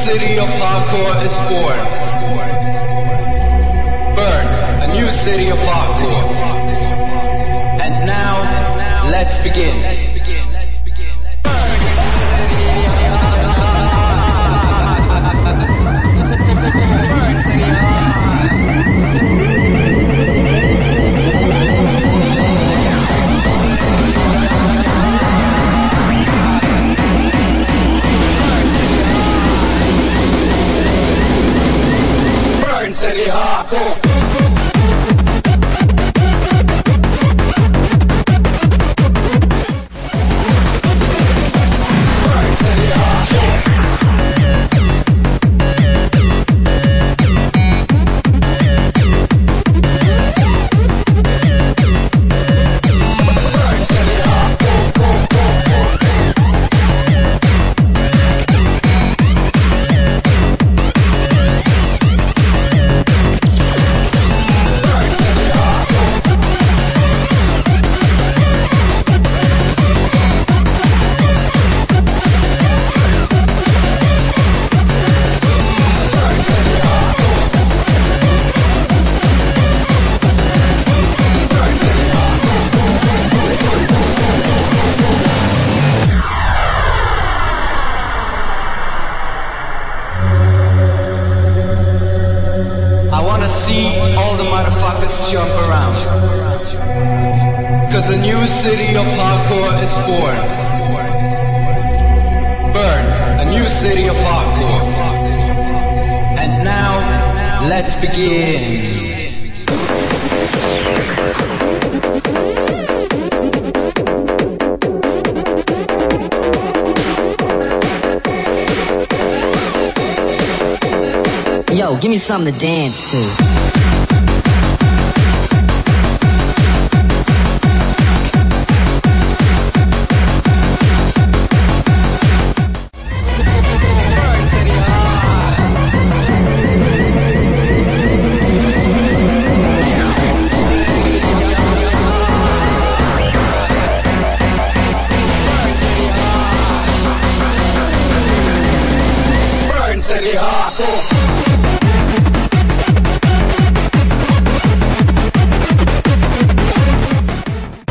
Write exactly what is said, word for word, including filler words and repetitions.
city of hardcore is born. Burn, a new city of hardcore. And now, let's begin. City hardcore. See all the motherfuckers jump around, cause a new city of hardcore is born. Burn, a new city of hardcore. And now, let's begin. Yo, give me something to dance to. Burn City Hardcore.